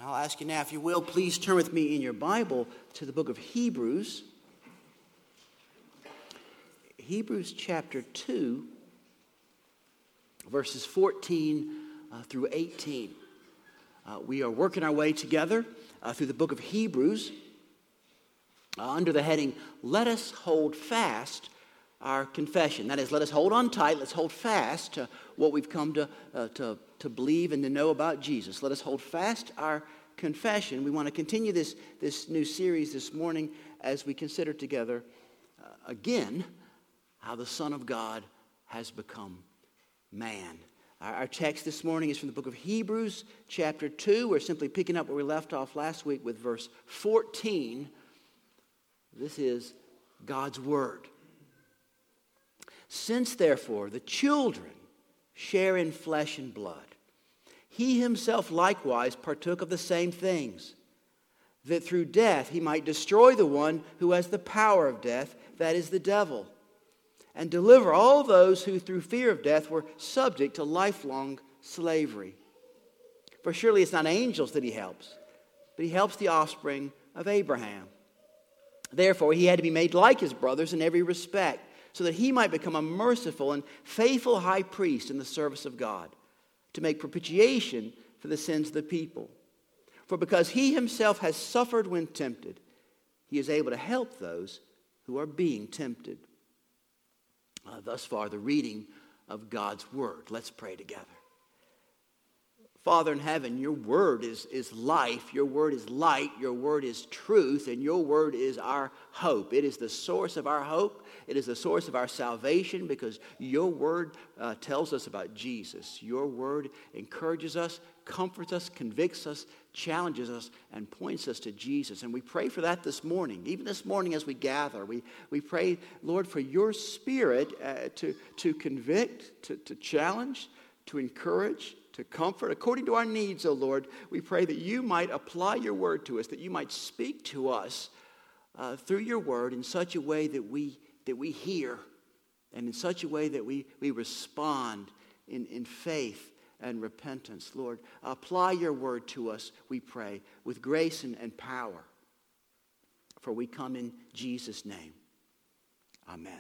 I'll ask you now, if you will, please turn with me in your Bible to the book of Hebrews. Hebrews chapter 2, verses 14 through 18. We are working our way together through the book of Hebrews under the heading, Let Us Hold Fast Our Confession. That is, let us hold on tight, let's hold fast to what we've come to believe and to know about Jesus. Let us hold fast our confession. We want to continue this new series this morning as we consider together again how the Son of God has become man. Our text this morning is from the book of Hebrews, chapter 2. We're simply picking up where we left off last week with verse 14. This is God's Word. Since, therefore, the children share in flesh and blood, he himself likewise partook of the same things, that through death he might destroy the one who has the power of death, that is the devil, and deliver all those who through fear of death were subject to lifelong slavery. For surely it's not angels that he helps, but he helps the offspring of Abraham. Therefore he had to be made like his brothers in every respect, so that he might become a merciful and faithful high priest in the service of God, to make propitiation for the sins of the people. For because he himself has suffered when tempted, he is able to help those who are being tempted. Thus far, the reading of God's Word. Let's pray together. Father in heaven, your Word is life, your Word is light, your Word is truth, and your Word is our hope. It is the source of our hope. It is the source of our salvation because your Word tells us about Jesus. Your Word encourages us, comforts us, convicts us, challenges us, and points us to Jesus. And we pray for that this morning. Even this morning as we gather, we pray, Lord, for your Spirit to convict, to challenge, to encourage, to comfort, according to our needs, O Lord. We pray that you might apply your word to us, that you might speak to us through your word in such a way that we hear, and in such a way that we respond in faith and repentance. Lord, apply your word to us, we pray, with grace and power. For we come in Jesus' name. Amen.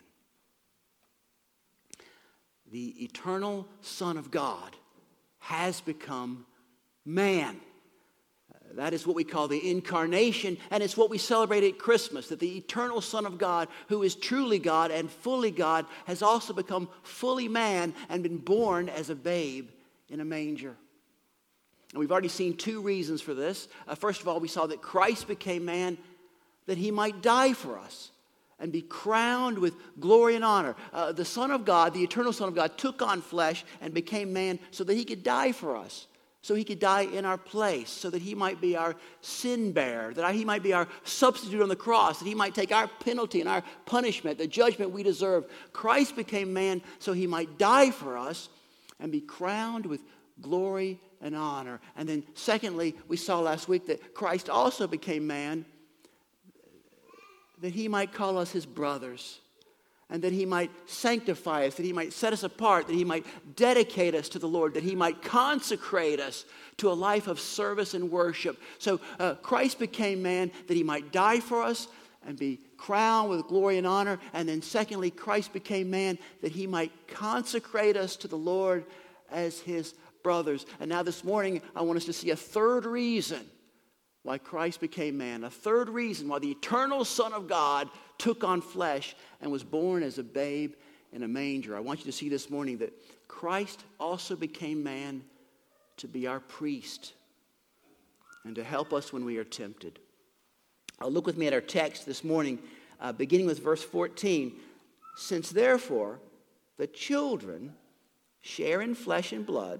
The eternal Son of God has become man. That is what we call the incarnation, and it's what we celebrate at Christmas, that the eternal Son of God, who is truly God and fully God, has also become fully man and been born as a babe in a manger. And we've already seen two reasons for this. First of all, we saw that Christ became man that he might die for us and be crowned with glory and honor. The Son of God, the eternal Son of God, took on flesh and became man so that he could die for us, so he could die in our place, so that he might be our sin bearer, that he might be our substitute on the cross, that he might take our penalty and our punishment, the judgment we deserve. Christ became man so he might die for us and be crowned with glory and honor. And then secondly, we saw last week that Christ also became man that he might call us his brothers, and that he might sanctify us, that he might set us apart, that he might dedicate us to the Lord, that he might consecrate us to a life of service and worship. So Christ became man that he might die for us and be crowned with glory and honor. And then secondly, Christ became man that he might consecrate us to the Lord as his brothers. And now this morning, I want us to see a third reason why Christ became man. A third reason why the eternal Son of God took on flesh and was born as a babe in a manger. I want you to see this morning that Christ also became man to be our priest and to help us when we are tempted. Look with me at our text this morning, beginning with verse 14. Since therefore the children share in flesh and blood,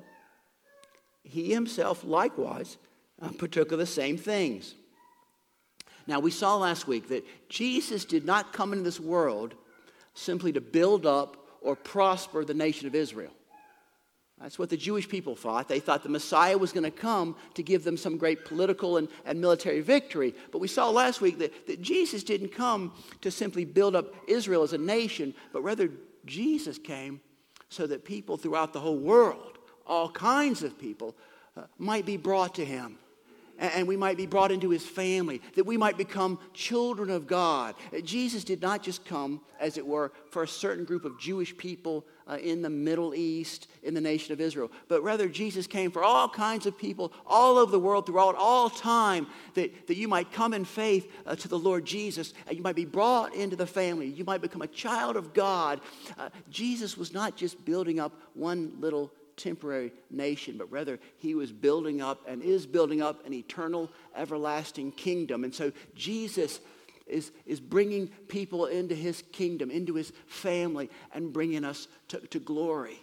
he himself likewise partook of the same things. Now, we saw last week that Jesus did not come into this world simply to build up or prosper the nation of Israel. That's what the Jewish people thought. They thought the Messiah was going to come to give them some great political and military victory. But we saw last week that Jesus didn't come to simply build up Israel as a nation, but rather Jesus came so that people throughout the whole world, all kinds of people, might be brought to him and we might be brought into his family, that we might become children of God. Jesus did not just come, as it were, for a certain group of Jewish people in the Middle East, in the nation of Israel, but rather Jesus came for all kinds of people all over the world throughout all time, that you might come in faith to the Lord Jesus, and you might be brought into the family. You might become a child of God. Jesus was not just building up one little temporary nation, but rather he was building up and is building up an eternal, everlasting kingdom. And so Jesus is bringing people into his kingdom, into his family, and bringing us to glory.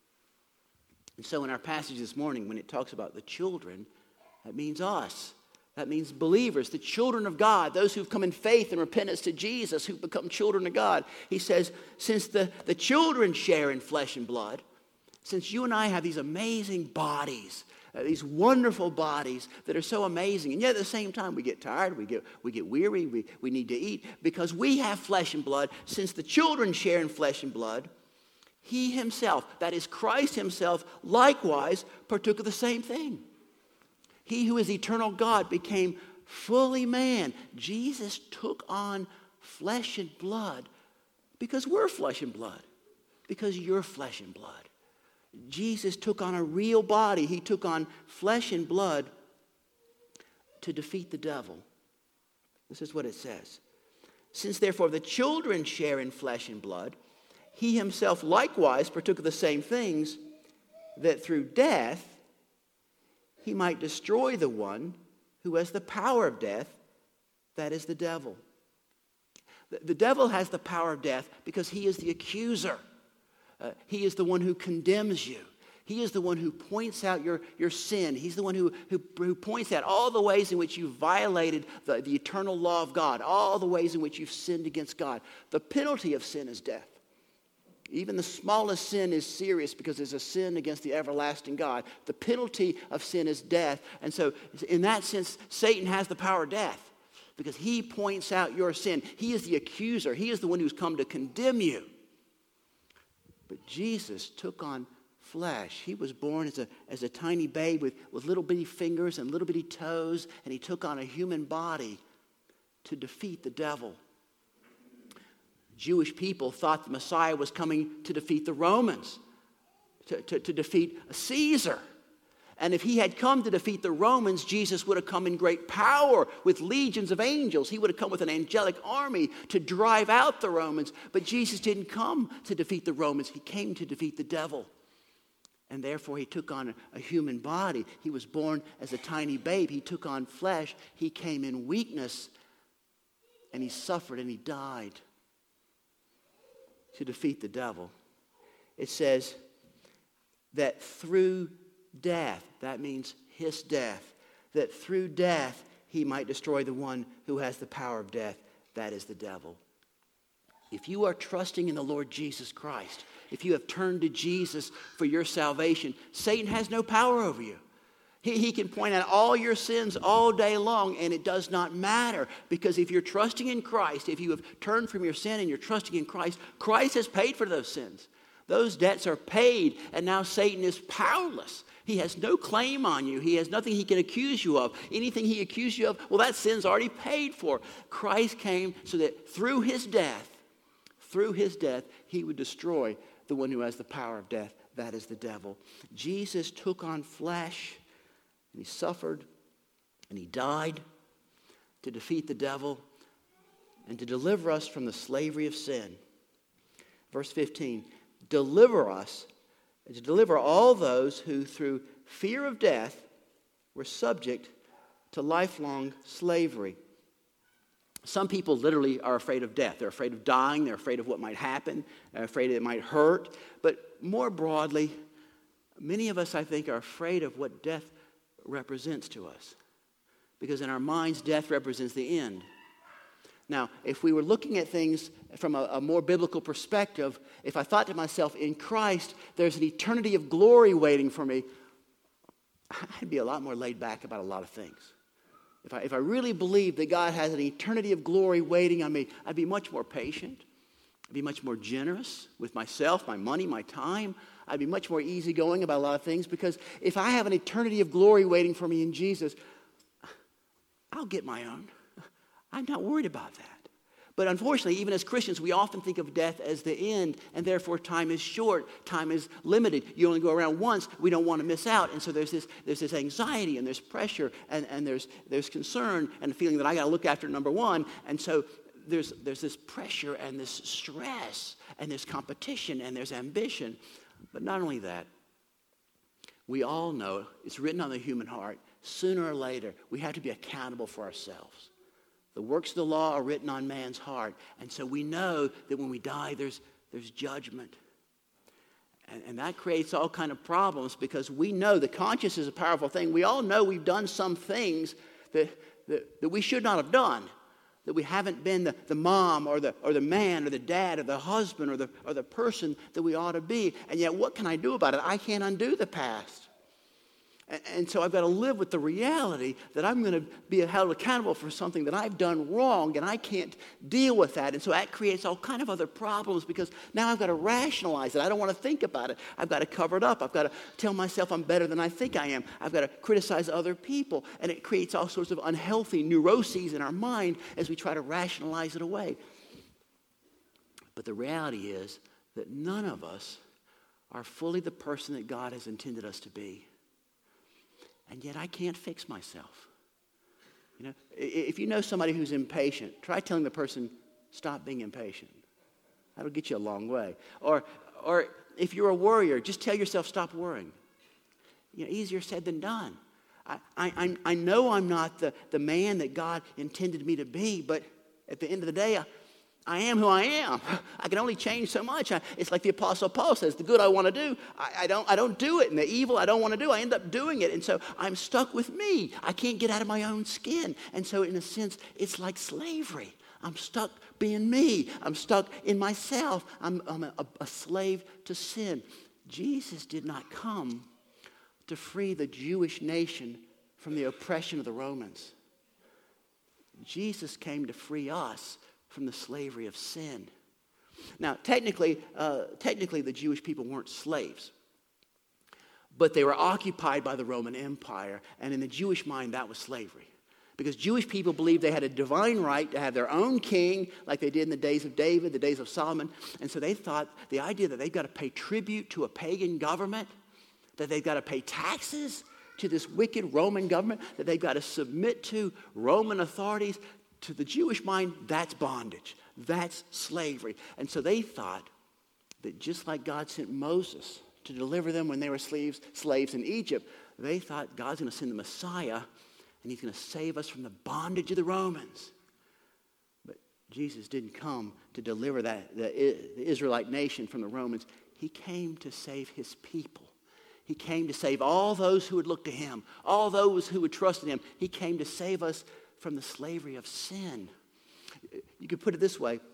And so in our passage this morning, when it talks about the children, that means us. That means believers, the children of God, those who've come in faith and repentance to Jesus, who've become children of God. He says, since the children share in flesh and blood, since you and I have these amazing bodies, these wonderful bodies that are so amazing, and yet at the same time we get tired, we get weary, we need to eat, because we have flesh and blood. Since the children share in flesh and blood, he himself, that is Christ himself, likewise partook of the same thing. He who is eternal God became fully man. Jesus took on flesh and blood because we're flesh and blood, because you're flesh and blood. Jesus took on a real body. He took on flesh and blood to defeat the devil. This is what it says. Since therefore the children share in flesh and blood, he himself likewise partook of the same things, that through death he might destroy the one who has the power of death, that is the devil. The devil has the power of death because he is the accuser. He is the one who condemns you. He is the one who points out your sin. He's the one who points out all the ways in which you violated the eternal law of God, all the ways in which you've sinned against God. The penalty of sin is death. Even the smallest sin is serious because it's a sin against the everlasting God. The penalty of sin is death. And so in that sense, Satan has the power of death because he points out your sin. He is the accuser. He is the one who's come to condemn you. But Jesus took on flesh. He was born as a tiny babe with little bitty fingers and little bitty toes, and he took on a human body to defeat the devil. Jewish people thought the Messiah was coming to defeat the Romans, to defeat Caesar. And if he had come to defeat the Romans, Jesus would have come in great power with legions of angels. He would have come with an angelic army to drive out the Romans. But Jesus didn't come to defeat the Romans. He came to defeat the devil. And therefore he took on a human body. He was born as a tiny babe. He took on flesh. He came in weakness. And he suffered and he died to defeat the devil. It says that through death, that means his death, that through death he might destroy the one who has the power of death, that is the devil. If you are trusting in the Lord Jesus Christ, if you have turned to Jesus for your salvation, Satan has no power over you. He can point out all your sins all day long, and it does not matter, because if you're trusting in Christ, if you have turned from your sin and you're trusting in Christ, Christ has paid for those sins. Those debts are paid, and now Satan is powerless. He has no claim on you. He has nothing he can accuse you of. Anything he accused you of, well, that sin's already paid for. Christ came so that through his death, he would destroy the one who has the power of death. That is the devil. Jesus took on flesh, and he suffered, and he died to defeat the devil and to deliver us from the slavery of sin. Verse 15, deliver us, and to deliver all those who through fear of death were subject to lifelong slavery. Some people literally are afraid of death. They're afraid of dying. They're afraid of what might happen. They're afraid it might hurt. But more broadly, many of us, I think, are afraid of what death represents to us. Because in our minds, death represents the end. Now, if we were looking at things from a more biblical perspective, if I thought to myself, in Christ, there's an eternity of glory waiting for me, I'd be a lot more laid back about a lot of things. If I really believed that God has an eternity of glory waiting on me, I'd be much more patient. I'd be much more generous with myself, my money, my time. I'd be much more easygoing about a lot of things, because if I have an eternity of glory waiting for me in Jesus, I'll get my own. I'm not worried about that. But unfortunately, even as Christians, we often think of death as the end, and therefore time is short, time is limited. You only go around once. We don't want to miss out. And so there's this anxiety, and there's pressure, and there's concern, and the feeling that I got to look after number one. And so there's this pressure and this stress, and there's competition, and there's ambition. But not only that, we all know, it's written on the human heart, sooner or later, we have to be accountable for ourselves. The works of the law are written on man's heart. And so we know that when we die, there's judgment. And that creates all kind of problems because we know the conscience is a powerful thing. We all know we've done some things that we should not have done. That we haven't been the mom or the man or the dad or the husband or the person that we ought to be. And yet what can I do about it? I can't undo the past. And so I've got to live with the reality that I'm going to be held accountable for something that I've done wrong, and I can't deal with that. And so that creates all kind of other problems because now I've got to rationalize it. I don't want to think about it. I've got to cover it up. I've got to tell myself I'm better than I think I am. I've got to criticize other people. And it creates all sorts of unhealthy neuroses in our mind as we try to rationalize it away. But the reality is that none of us are fully the person that God has intended us to be. And yet I can't fix myself. You know, if you know somebody who's impatient, try telling the person, stop being impatient. That'll get you a long way. Or if you're a worrier, just tell yourself, stop worrying. You know, easier said than done. I know I'm not the man that God intended me to be, but at the end of the day, I am who I am. I can only change so much. It's like the Apostle Paul says, the good I want to do, I don't do it. And the evil I don't want to do, I end up doing it. And so I'm stuck with me. I can't get out of my own skin. And so in a sense, it's like slavery. I'm stuck being me. I'm stuck in myself. I'm a slave to sin. Jesus did not come to free the Jewish nation from the oppression of the Romans. Jesus came to free us from the slavery of sin. Now, technically, the Jewish people weren't slaves, but they were occupied by the Roman Empire, and in the Jewish mind, that was slavery. Because Jewish people believed they had a divine right to have their own king, like they did in the days of David, the days of Solomon, and so they thought the idea that they've got to pay tribute to a pagan government, that they've got to pay taxes to this wicked Roman government, that they've got to submit to Roman authorities. To the Jewish mind, that's bondage. That's slavery. And so they thought that just like God sent Moses to deliver them when they were slaves in Egypt, they thought God's going to send the Messiah and he's going to save us from the bondage of the Romans. But Jesus didn't come to deliver the Israelite nation from the Romans. He came to save his people. He came to save all those who would look to him, all those who would trust in him. He came to save us from the slavery of sin. You could put it this way.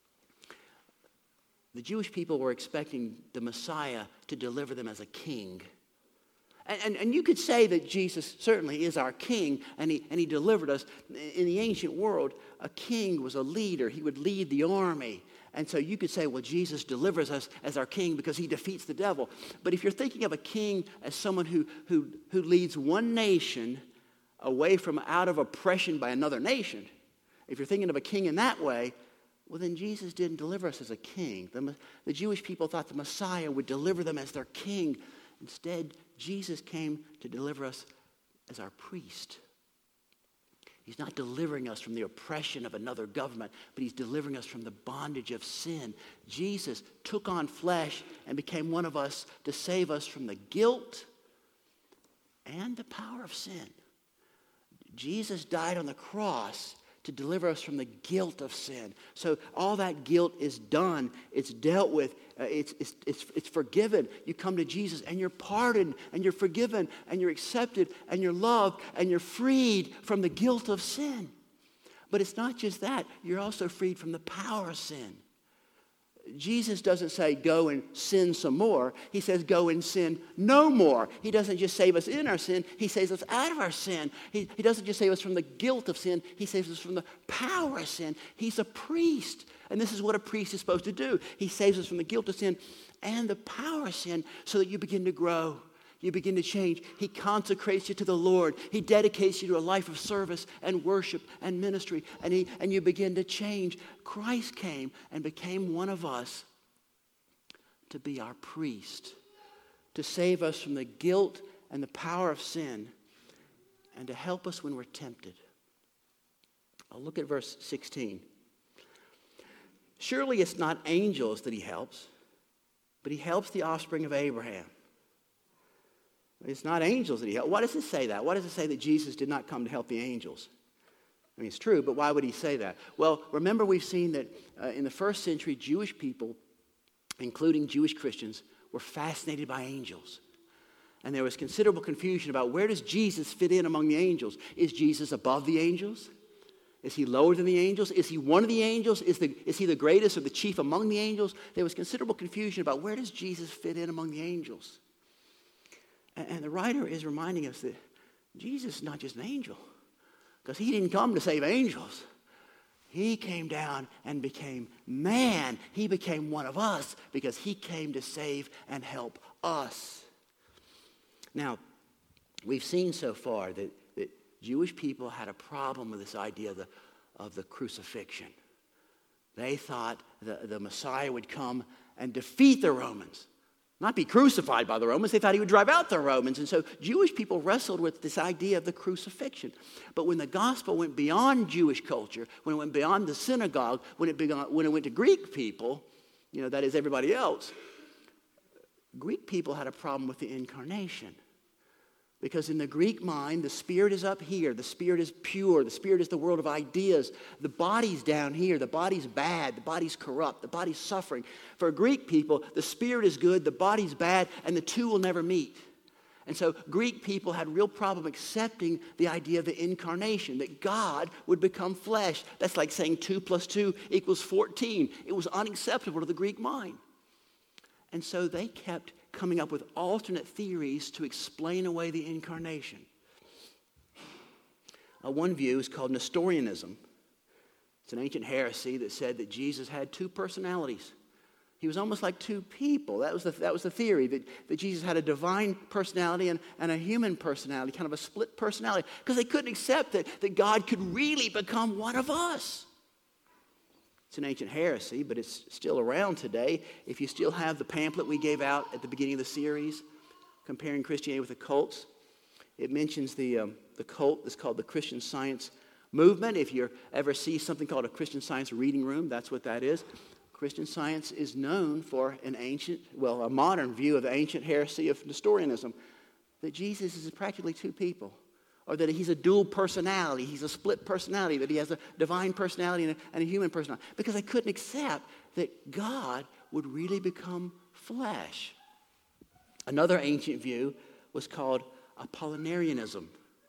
The Jewish people were expecting the Messiah to deliver them as a king. And you could say that Jesus certainly is our king, and he delivered us. In the ancient world, a king was a leader. He would lead the army. And so you could say, well, Jesus delivers us as our king because he defeats the devil. But if you're thinking of a king as someone who leads one nation away from out of oppression by another nation, if you're thinking of a king in that way, well, then Jesus didn't deliver us as a king. The Jewish people thought the Messiah would deliver them as their king. Instead, Jesus came to deliver us as our priest. He's not delivering us from the oppression of another government, but he's delivering us from the bondage of sin. Jesus took on flesh and became one of us to save us from the guilt and the power of sin. Jesus died on the cross to deliver us from the guilt of sin. So all that guilt is done. It's dealt with. It's forgiven. You come to Jesus and you're pardoned and you're forgiven and you're accepted and you're loved and you're freed from the guilt of sin. But it's not just that. You're also freed from the power of sin. Jesus doesn't say go and sin some more. He says go and sin no more. He doesn't just save us in our sin. He saves us out of our sin. He doesn't just save us from the guilt of sin. He saves us from the power of sin. He's a priest. And this is what a priest is supposed to do. He saves us from the guilt of sin and the power of sin so that you begin to grow. You begin to change. He consecrates you to the Lord. He dedicates you to a life of service and worship and ministry. And you begin to change. Christ came and became one of us to be our priest, to save us from the guilt and the power of sin, and to help us when we're tempted. I'll look at verse 16. Surely it's not angels that he helps, but he helps the offspring of Abraham. It's not angels that he helps. Why does it say that? Why does it say that Jesus did not come to help the angels? I mean, it's true, but why would he say that? Well, remember we've seen that in the first century, Jewish people, including Jewish Christians, were fascinated by angels. And there was considerable confusion about where does Jesus fit in among the angels? Is Jesus above the angels? Is he lower than the angels? Is he one of the angels? Is he the greatest or the chief among the angels? There was considerable confusion about where does Jesus fit in among the angels? And the writer is reminding us that Jesus is not just an angel, because he didn't come to save angels. He came down and became man. He became one of us because he came to save and help us. Now, we've seen so far that Jewish people had a problem with this idea of the crucifixion. They thought the Messiah would come and defeat the Romans, not be crucified by the Romans. They thought he would drive out the Romans. And so Jewish people wrestled with this idea of the crucifixion. But when the gospel went beyond Jewish culture, when it went beyond the synagogue, when it went to Greek people, that is everybody else, Greek people had a problem with the incarnation. Because in the Greek mind, the spirit is up here. The spirit is pure. The spirit is the world of ideas. The body's down here. The body's bad. The body's corrupt. The body's suffering. For Greek people, the spirit is good, the body's bad, and the two will never meet. And so Greek people had a real problem accepting the idea of the incarnation, that God would become flesh. That's like saying 2 + 2 = 14. It was unacceptable to the Greek mind. And so they kept coming up with alternate theories to explain away the incarnation. One view is called Nestorianism. It's an ancient heresy that said that Jesus had two personalities. He was almost like two people. That was the theory, that Jesus had a divine personality and a human personality, kind of a split personality, because they couldn't accept that God could really become one of us. It's an ancient heresy, but it's still around today. If you still have the pamphlet we gave out at the beginning of the series, comparing Christianity with the cults, it mentions the cult that's called the Christian Science movement. If you ever see something called a Christian Science reading room, that's what that is. Christian Science is known for a modern view of the ancient heresy of Nestorianism, that Jesus is practically two people. Or that he's a dual personality, he's a split personality, that he has a divine personality and a human personality. Because they couldn't accept that God would really become flesh. Another ancient view was called Apollinarianism.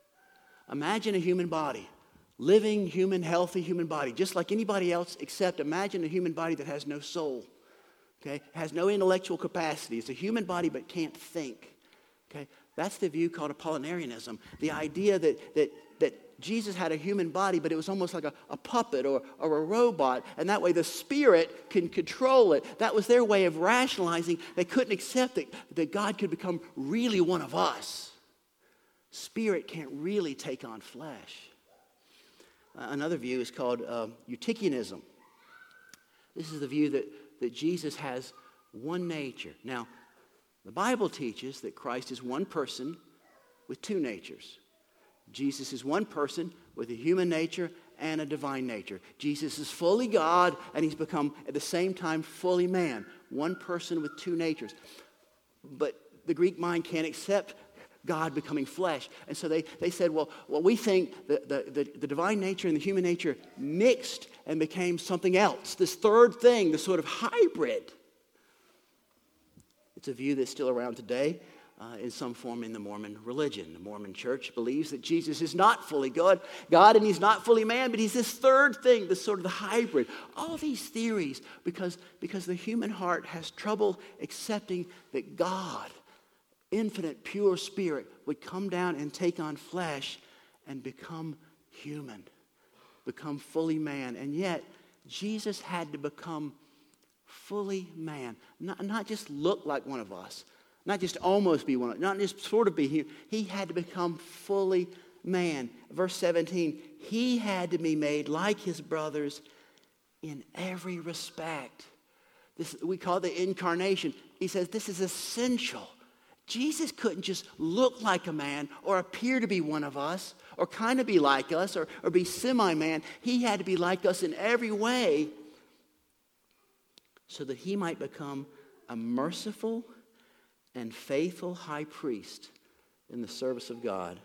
Imagine a human body, living, human, healthy human body, just like anybody else, except imagine a human body that has no soul, okay? Has no intellectual capacity. It's a human body but can't think, okay? That's the view called Apollinarianism. The idea that Jesus had a human body, but it was almost like a puppet or a robot, and that way the spirit can control it. That was their way of rationalizing. They couldn't accept that God could become really one of us. Spirit can't really take on flesh. Another view is called Eutychianism. This is the view that Jesus has one nature. Now, the Bible teaches that Christ is one person with two natures. Jesus is one person with a human nature and a divine nature. Jesus is fully God, and he's become at the same time fully man. One person with two natures. But the Greek mind can't accept God becoming flesh. And so they said, well, we think the divine nature and the human nature mixed and became something else. This third thing, this sort of hybrid. It's a view that's still around today in some form in the Mormon religion. The Mormon church believes that Jesus is not fully God and he's not fully man, but he's this third thing, this sort of the hybrid. All these theories, because the human heart has trouble accepting that God, infinite, pure spirit, would come down and take on flesh and become human, become fully man. And yet, Jesus had to become fully man, not just look like one of us, Not just almost be one, not just sort of be human. He had to become fully man. Verse 17, he had to be made like his brothers in every respect. This, we call it the incarnation. He says this is essential. Jesus couldn't just look like a man or appear to be one of us or kind of be like us or be semi-man. He had to be like us in every way so that he might become a merciful and faithful high priest in the service of God.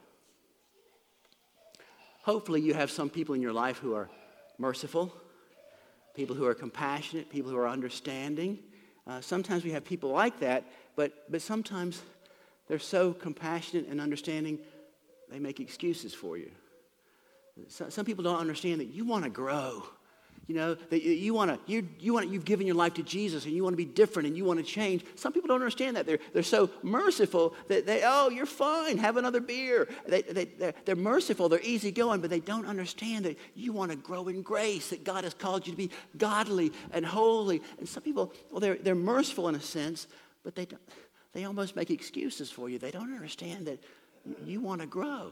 Hopefully you have some people in your life who are merciful, people who are compassionate, people who are understanding. Sometimes we have people like that, but sometimes they're so compassionate and understanding, they make excuses for you. Some people don't understand that you want to grow. You know, that you've given your life to Jesus and you want to be different and you want to change. Some people don't understand that. They're so merciful that you're fine, have another beer. They're merciful, they're easygoing, but they don't understand that you want to grow in grace, that God has called you to be godly and holy. And some people, well, they're merciful in a sense, but they almost make excuses for you. They don't understand that you want to grow.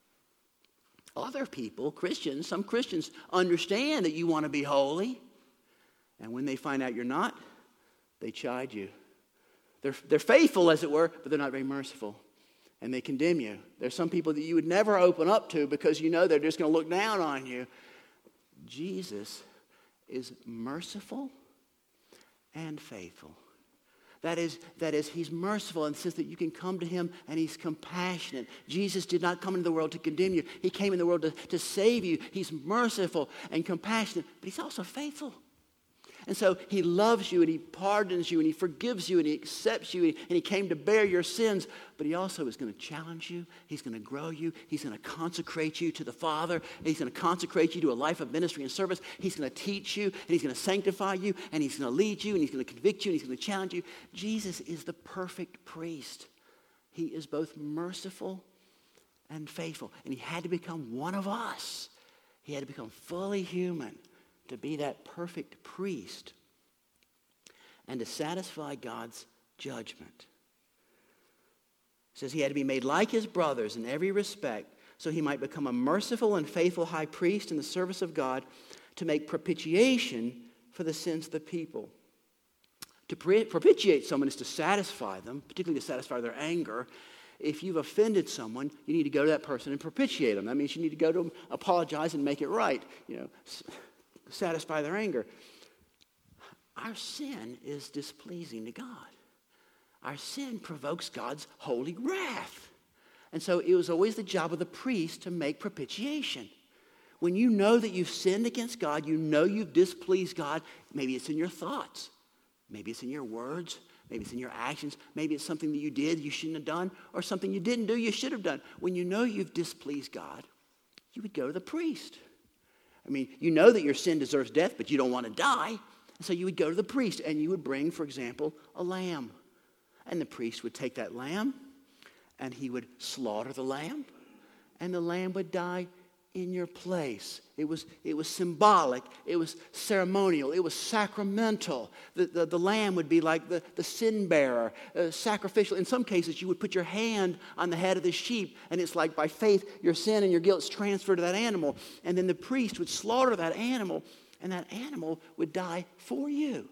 Other people, Christians, some Christians understand that you want to be holy. And when they find out you're not, they chide you. They're faithful, as it were, but they're not very merciful. And they condemn you. There's some people that you would never open up to because you know they're just going to look down on you. Jesus is merciful and faithful. That is, he's merciful in the sense that you can come to him and he's compassionate. Jesus did not come into the world to condemn you. He came in the world to save you. He's merciful and compassionate, but he's also faithful. And so he loves you and he pardons you and he forgives you and he accepts you and he came to bear your sins. But he also is going to challenge you. He's going to grow you. He's going to consecrate you to the Father. He's going to consecrate you to a life of ministry and service. He's going to teach you and he's going to sanctify you and he's going to lead you and he's going to convict you and he's going to challenge you. Jesus is the perfect priest. He is both merciful and faithful. And he had to become one of us. He had to become fully human to be that perfect priest and to satisfy God's judgment. It says he had to be made like his brothers in every respect so he might become a merciful and faithful high priest in the service of God to make propitiation for the sins of the people. To propitiate someone is to satisfy them, particularly to satisfy their anger. If you've offended someone, you need to go to that person and propitiate them. That means you need to go to them, apologize, and make it right. You know, satisfy their anger. Our sin is displeasing to God. Our sin provokes God's holy wrath. And so it was always the job of the priest to make propitiation. When you know that you've sinned against God, you know you've displeased God, maybe it's in your thoughts, maybe it's in your words, maybe it's in your actions, maybe it's something that you did you shouldn't have done, or something you didn't do you should have done. When you know you've displeased God, you would go to the priest. I mean, you know that your sin deserves death, but you don't want to die. And so you would go to the priest and you would bring, for example, a lamb. And the priest would take that lamb and he would slaughter the lamb and the lamb would die in your place. It was symbolic. It was ceremonial. It was sacramental. The lamb would be like the sin bearer, sacrificial. In some cases, you would put your hand on the head of the sheep, and it's like by faith, your sin and your guilt is transferred to that animal. And then the priest would slaughter that animal, and that animal would die for you.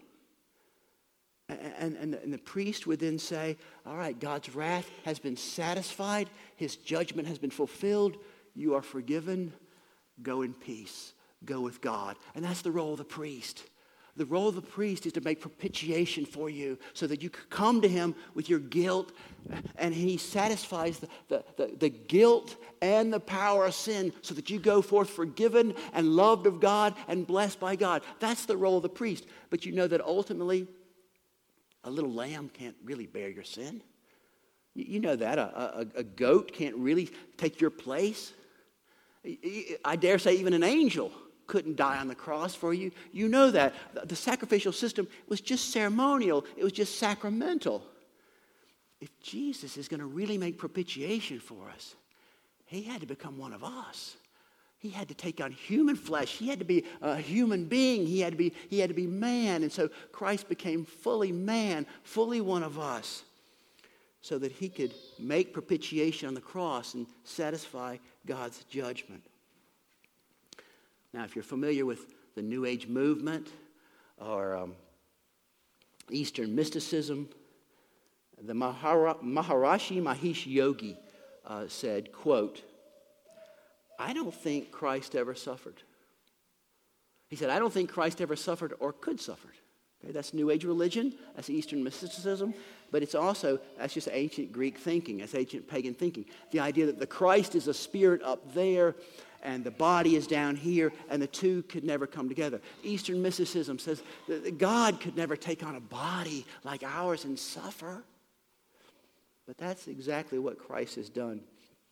And the priest would then say, all right, God's wrath has been satisfied. His judgment has been fulfilled. You are forgiven. Go in peace. Go with God. And that's the role of the priest. The role of the priest is to make propitiation for you so that you can come to him with your guilt and he satisfies the guilt and the power of sin so that you go forth forgiven and loved of God and blessed by God. That's the role of the priest. But you know that ultimately a little lamb can't really bear your sin. You know that. A goat can't really take your place. I dare say even an angel couldn't die on the cross for you. You know that. The sacrificial system was just ceremonial. It was just sacramental. If Jesus is going to really make propitiation for us, he had to become one of us. He had to take on human flesh. He had to be a human being. He had to be man. And so Christ became fully man, fully one of us. so that he could make propitiation on the cross and satisfy God's judgment. Now, if you're familiar with the New Age movement or Eastern mysticism, the Maharishi Mahesh Yogi said, quote, "I don't think Christ ever suffered." He said, "I don't think Christ ever suffered or could suffer." Okay, that's New Age religion, that's Eastern mysticism, but it's also, that's just ancient Greek thinking, that's ancient pagan thinking. The idea that the Christ is a spirit up there and the body is down here and the two could never come together. Eastern mysticism says that God could never take on a body like ours and suffer. But that's exactly what Christ has done.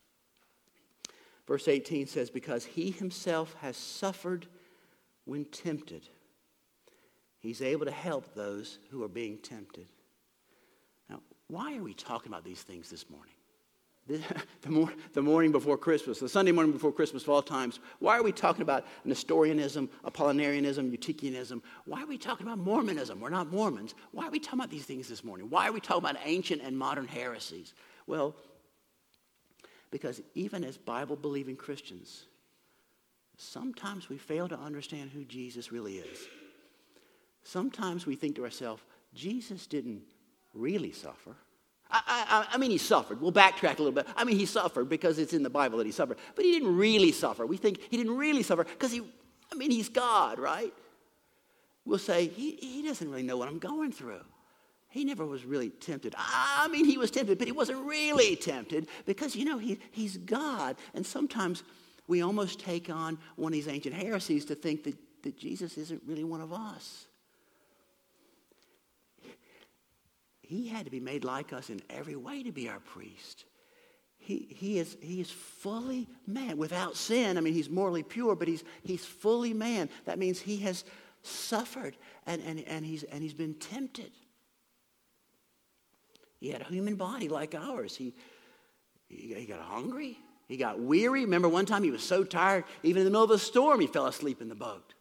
Verse 18 says, "Because he himself has suffered when tempted, he's able to help those who are being tempted." Now, why are we talking about these things this morning? The morning before Christmas, the Sunday morning before Christmas of all times. Why are we talking about Nestorianism, Apollinarianism, Eutychianism? Why are we talking about Mormonism? We're not Mormons. Why are we talking about these things this morning? Why are we talking about ancient and modern heresies? Well, because even as Bible-believing Christians, sometimes we fail to understand who Jesus really is. Sometimes we think to ourselves, Jesus didn't really suffer. I mean, he suffered. We'll backtrack a little bit. I mean, he suffered because it's in the Bible that he suffered. But he didn't really suffer. We think he didn't really suffer because he's God, right? We'll say, he doesn't really know what I'm going through. He never was really tempted. I mean, he was tempted, but he wasn't really tempted because, he's God. And sometimes we almost take on one of these ancient heresies to think that Jesus isn't really one of us. He had to be made like us in every way to be our priest. He is fully man without sin. I mean, he's morally pure, but he's fully man. That means he has suffered and he's been tempted. He had a human body like ours. He got hungry. He got weary. Remember one time he was so tired, even in the middle of a storm, he fell asleep in the boat.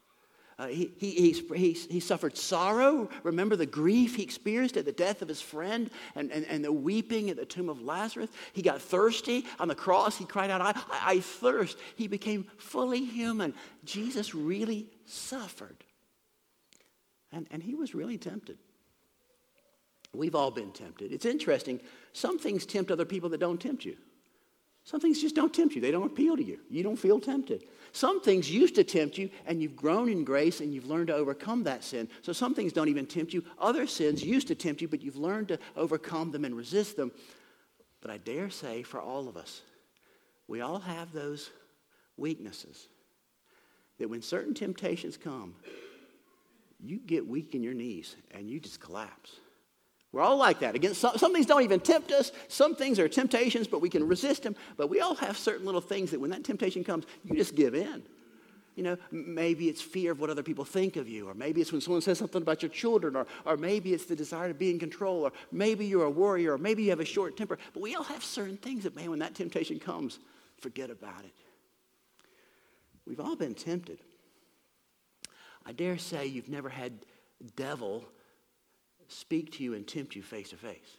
He suffered sorrow. Remember the grief he experienced at the death of his friend and the weeping at the tomb of Lazarus. He got thirsty on the cross. He cried out, I thirst. He became fully human. Jesus really suffered. And he was really tempted. We've all been tempted. It's interesting. Some things tempt other people that don't tempt you. Some things just don't tempt you. They don't appeal to you. You don't feel tempted. Some things used to tempt you, and you've grown in grace, and you've learned to overcome that sin. So some things don't even tempt you. Other sins used to tempt you, but you've learned to overcome them and resist them. But I dare say for all of us, we all have those weaknesses that when certain temptations come, you get weak in your knees, and you just collapse. We're all like that. Again, some things don't even tempt us. Some things are temptations, but we can resist them. But we all have certain little things that when that temptation comes, you just give in. Maybe it's fear of what other people think of you, or maybe it's when someone says something about your children, or maybe it's the desire to be in control, or maybe you're a worrier, or maybe you have a short temper. But we all have certain things that, man, when that temptation comes, forget about it. We've all been tempted. I dare say you've never had the devil speak to you and tempt you face to face.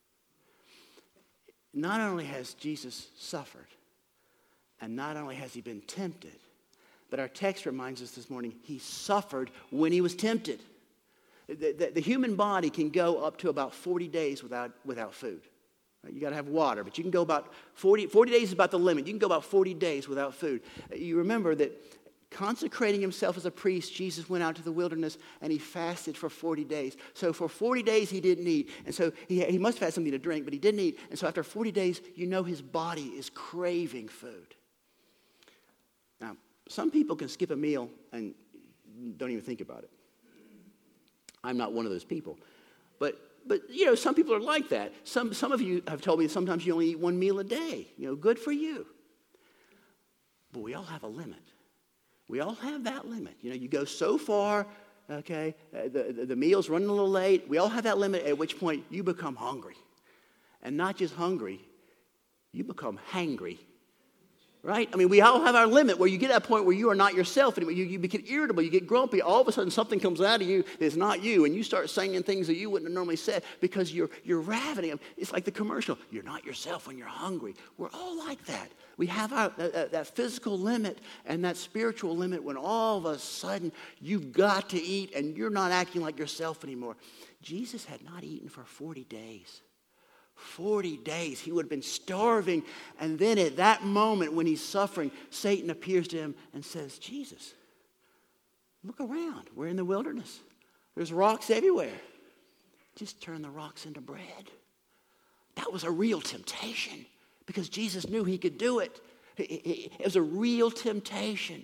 Not only has Jesus suffered, and not only has he been tempted, but our text reminds us this morning, he suffered when he was tempted. The human body can go up to about 40 days without food. Right? You got to have water, but you can go about 40 days is about the limit. You can go about 40 days without food. You remember that consecrating himself as a priest, Jesus went out to the wilderness and he fasted for 40 days. So for 40 days he didn't eat. And so he must have had something to drink, but he didn't eat. And so after 40 days, his body is craving food. Now, some people can skip a meal and don't even think about it. I'm not one of those people. But some people are like that. Some of you have told me sometimes you only eat one meal a day. Good for you. But we all have a limit. We all have that limit. You go so far, okay, the meal's running a little late. We all have that limit at which point you become hungry. And not just hungry, you become hangry. Right? I mean, we all have our limit where you get to that point where you are not yourself anymore. You get irritable, you get grumpy. All of a sudden something comes out of you that's not you, and you start saying things that you wouldn't have normally said because you're ravening them. It's like the commercial. You're not yourself when you're hungry. We're all like that. We have that physical limit and that spiritual limit when all of a sudden you've got to eat and you're not acting like yourself anymore. Jesus had not eaten for 40 days. 40 days. He would have been starving. And then at that moment when he's suffering, Satan appears to him and says, Jesus, look around. We're in the wilderness. There's rocks everywhere. Just turn the rocks into bread. That was a real temptation because Jesus knew he could do it. It was a real temptation.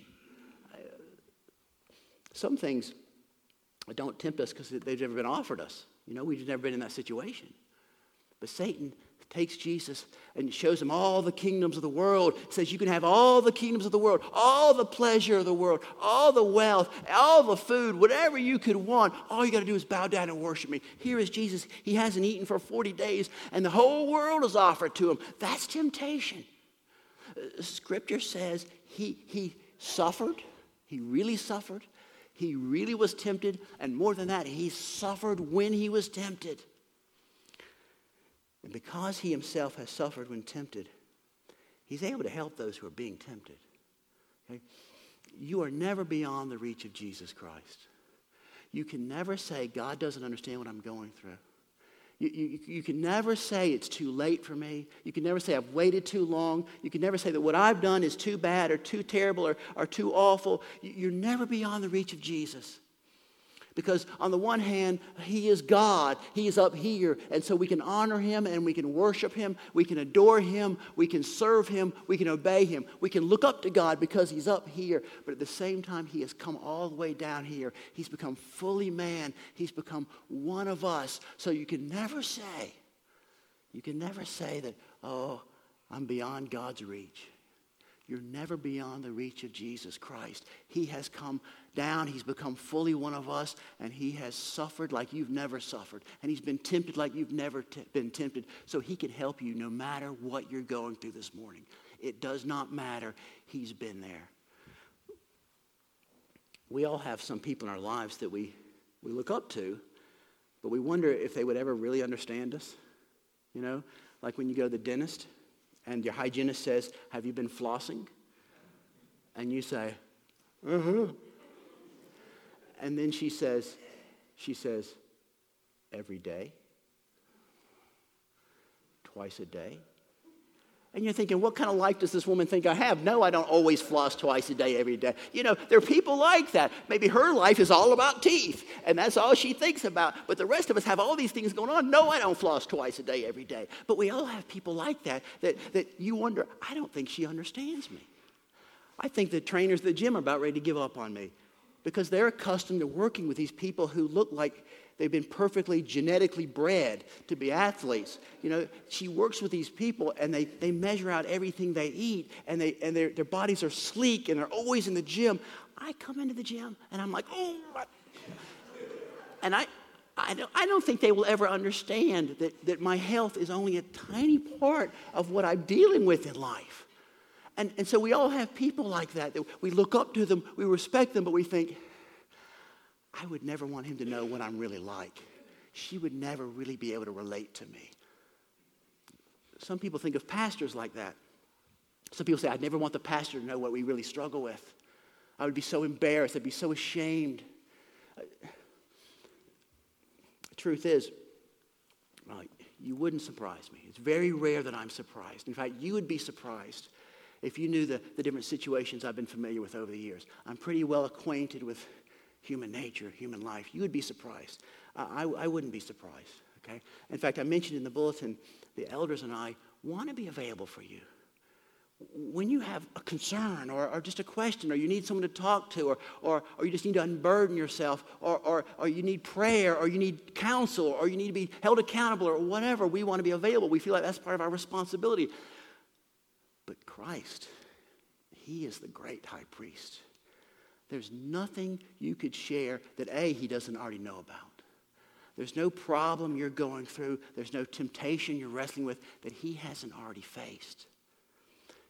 Some things don't tempt us because they've never been offered us. We've never been in that situation. But Satan takes Jesus and shows him all the kingdoms of the world. Says you can have all the kingdoms of the world, all the pleasure of the world, all the wealth, all the food, whatever you could want. All you got to do is bow down and worship me. Here is Jesus. He hasn't eaten for 40 days, and the whole world is offered to him. That's temptation. Scripture says he suffered. He really suffered. He really was tempted. And more than that, he suffered when he was tempted. And because he himself has suffered when tempted, he's able to help those who are being tempted. Okay? You are never beyond the reach of Jesus Christ. You can never say, God doesn't understand what I'm going through. You can never say it's too late for me. You can never say I've waited too long. You can never say that what I've done is too bad or too terrible or too awful. You're never beyond the reach of Jesus. Because on the one hand, he is God. He is up here. And so we can honor him and we can worship him. We can adore him. We can serve him. We can obey him. We can look up to God because he's up here. But at the same time, he has come all the way down here. He's become fully man. He's become one of us. So you can never say that, oh, I'm beyond God's reach. You're never beyond the reach of Jesus Christ. He has come down. He's become fully one of us, and he has suffered like you've never suffered. And he's been tempted like you've never been tempted. So he can help you no matter what you're going through this morning. It does not matter. He's been there. We all have some people in our lives that we look up to, but we wonder if they would ever really understand us. Like when you go to the dentist, and your hygienist says, have you been flossing? And you say, uh-huh. And then she says, every day? Twice a day? And you're thinking, what kind of life does this woman think I have? No, I don't always floss twice a day, every day. There are people like that. Maybe her life is all about teeth, and that's all she thinks about. But the rest of us have all these things going on. No, I don't floss twice a day, every day. But we all have people like that you wonder, I don't think she understands me. I think the trainers at the gym are about ready to give up on me because they're accustomed to working with these people who look like they've been perfectly genetically bred to be athletes. She works with these people, and they measure out everything they eat, and their bodies are sleek, and they're always in the gym. I come into the gym, and I'm like, oh, and I don't think they will ever understand that my health is only a tiny part of what I'm dealing with in life. And so we all have people like that we look up to them, we respect them, but we think, I would never want him to know what I'm really like. She would never really be able to relate to me. Some people think of pastors like that. Some people say, I'd never want the pastor to know what we really struggle with. I would be so embarrassed. I'd be so ashamed. The truth is, you wouldn't surprise me. It's very rare that I'm surprised. In fact, you would be surprised if you knew the different situations I've been familiar with over the years. I'm pretty well acquainted with human nature, human life. You would be surprised. I wouldn't be surprised, okay? In fact, I mentioned in the bulletin, the elders and I want to be available for you. When you have a concern or just a question, or you need someone to talk to, or you just need to unburden yourself, or you need prayer, or you need counsel, or you need to be held accountable, or whatever, we want to be available. We feel like that's part of our responsibility. But Christ, he is the great high priest. There's nothing you could share that, he doesn't already know about. There's no problem you're going through. There's no temptation you're wrestling with that he hasn't already faced.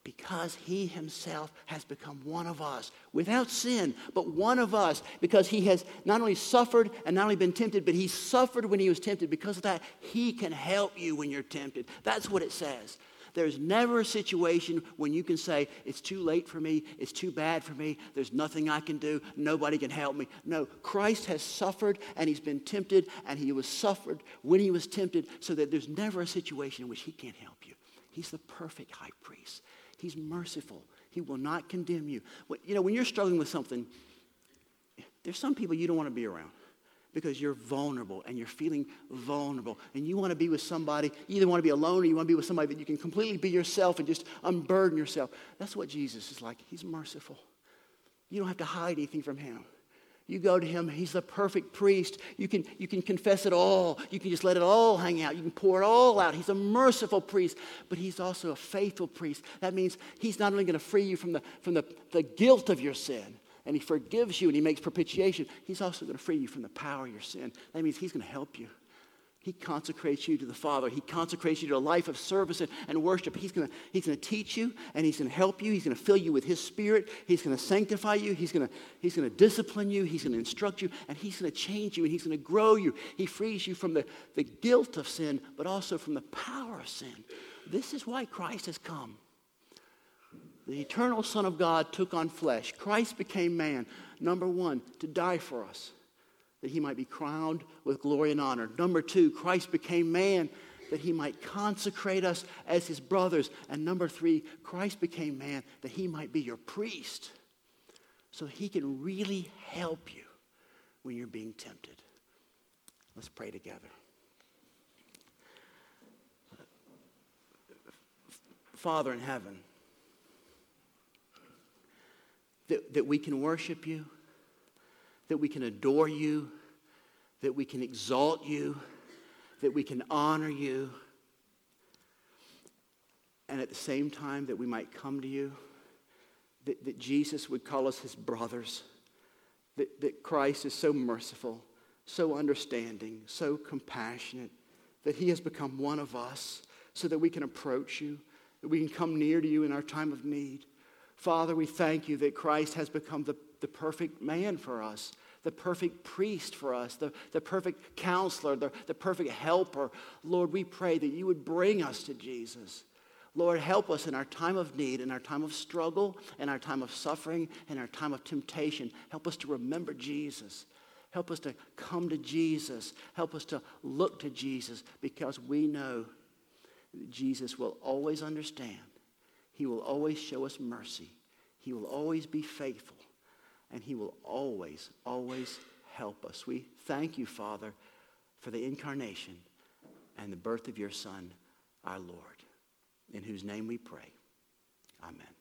Because he himself has become one of us, without sin, but one of us, because he has not only suffered and not only been tempted, but he suffered when he was tempted. Because of that, he can help you when you're tempted. That's what it says. There's never a situation when you can say, it's too late for me, it's too bad for me, there's nothing I can do, nobody can help me. No, Christ has suffered and he's been tempted, and he was suffered when he was tempted, so that there's never a situation in which he can't help you. He's the perfect high priest. He's merciful. He will not condemn you. When you're struggling with something, there's some people you don't want to be around because you're vulnerable and you're feeling vulnerable. And you want to be with somebody. You either want to be alone or you want to be with somebody that you can completely be yourself and just unburden yourself. That's what Jesus is like. He's merciful. You don't have to hide anything from him. You go to him, he's the perfect priest. You can confess it all. You can just let it all hang out. You can pour it all out. He's a merciful priest, but he's also a faithful priest. That means he's not only going to free you from the guilt of your sin, and he forgives you and he makes propitiation, he's also going to free you from the power of your sin. That means he's going to help you. He consecrates you to the Father. He consecrates you to a life of service and worship. He's going to teach you, and he's going to help you. He's going to fill you with his Spirit. He's going to sanctify you. He's going to discipline you. He's going to instruct you, and he's going to change you, and he's going to grow you. He frees you from the guilt of sin, but also from the power of sin. This is why Christ has come. The eternal Son of God took on flesh. Christ became man, number one, to die for us, that he might be crowned with glory and honor. Number two, Christ became man that he might consecrate us as his brothers. And number three, Christ became man that he might be your priest, so he can really help you when you're being tempted. Let's pray together. Father in heaven, that we can worship you, that we can adore you, that we can exalt you, that we can honor you, and at the same time that we might come to you, that Jesus would call us his brothers, that Christ is so merciful, so understanding, so compassionate, that he has become one of us so that we can approach you, that we can come near to you in our time of need. Father, we thank you that Christ has become the perfect man for us, the perfect priest for us, the perfect counselor, the perfect helper. Lord, we pray that you would bring us to Jesus. Lord, help us in our time of need, in our time of struggle, in our time of suffering, in our time of temptation. Help us to remember Jesus. Help us to come to Jesus. Help us to look to Jesus, because we know that Jesus will always understand. He will always show us mercy. He will always be faithful. And he will always, always help us. We thank you, Father, for the incarnation and the birth of your Son, our Lord, in whose name we pray. Amen.